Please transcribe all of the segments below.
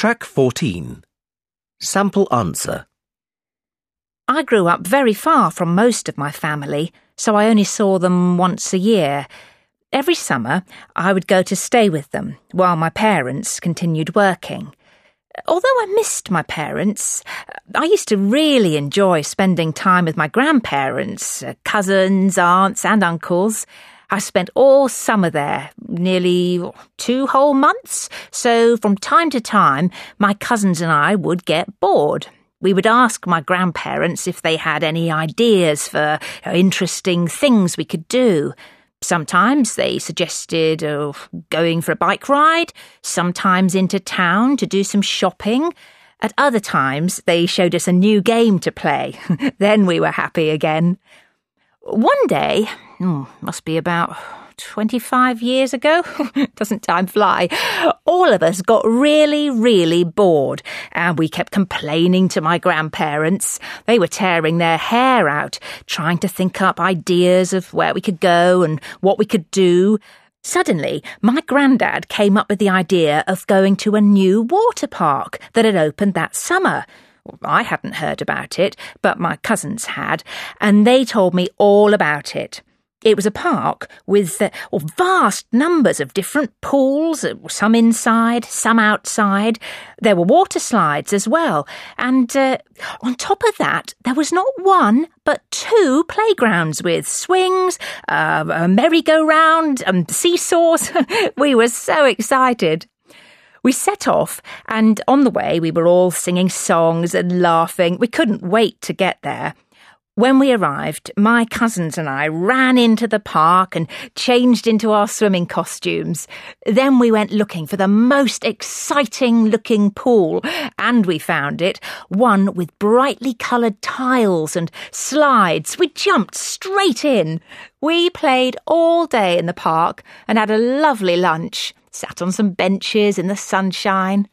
Track 14. Sample answer. I grew up very far from most of my family, so I only saw them once a year. Every summer, I would go to stay with them while my parents continued working. Although I missed my parents, I used to really enjoy spending time with my grandparents, cousins, aunts and uncles. I spent all summer there, nearly 2 whole months, so from time to time my cousins and I would get bored. We would ask my grandparents if they had any ideas for interesting things we could do. Sometimes they suggested going for a bike ride, sometimes into town to do some shopping. At other times, they showed us a new game to play. Then we were happy again. One day, must be about 25 years ago, doesn't time fly, all of us got really, really bored and we kept complaining to my grandparents. They were tearing their hair out, trying to think up ideas of where we could go and what we could do. Suddenly, my granddad came up with the idea of going to a new water park that had opened that summer. I hadn't heard about it, but my cousins had, and they told me all about it. It was a park with vast numbers of different pools, some inside, some outside. There were water slides as well, and on top of that, there was not one but 2 playgrounds with swings, a merry-go-round, seesaws. We were so excited. We set off, and on the way we were all singing songs and laughing. We couldn't wait to get there. When we arrived, my cousins and I ran into the park and changed into our swimming costumes. Then we went looking for the most exciting-looking pool, and we found it, one with brightly coloured tiles and slides. We jumped straight in. We played all day in the park and had a lovely lunch, sat on some benches in the sunshine.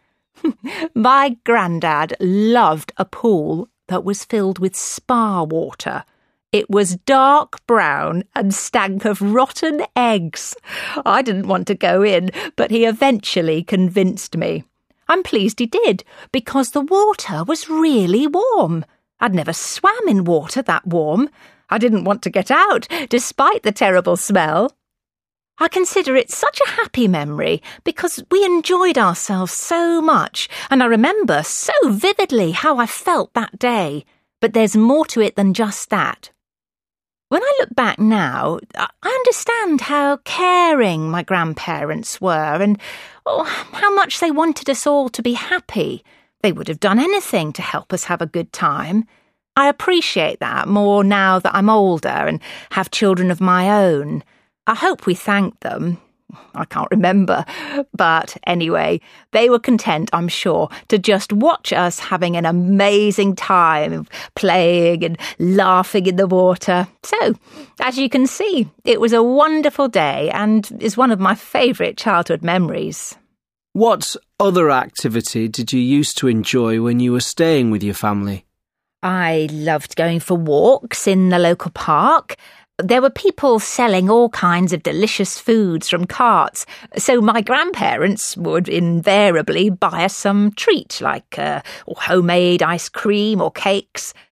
My granddad loved a pool that was filled with spa water. It was dark brown and stank of rotten eggs. I didn't want to go in, but he eventually convinced me. I'm pleased he did, because the water was really warm. I'd never swam in water that warm. I didn't want to get out, despite the terrible smell. I consider it such a happy memory because we enjoyed ourselves so much, and I remember so vividly how I felt that day. But there's more to it than just that. When I look back now, I understand how caring my grandparents were and how much they wanted us all to be happy. They would have done anything to help us have a good time. I appreciate that more now that I'm older and have children of my own. I hope we thanked them. I can't remember. But anyway, they were content, I'm sure, to just watch us having an amazing time, playing and laughing in the water. So, as you can see, it was a wonderful day and is one of my favourite childhood memories. What other activity did you used to enjoy when you were staying with your family? I loved going for walks in the local park. There were people selling all kinds of delicious foods from carts, so my grandparents would invariably buy us some treat, like homemade ice cream or cakes.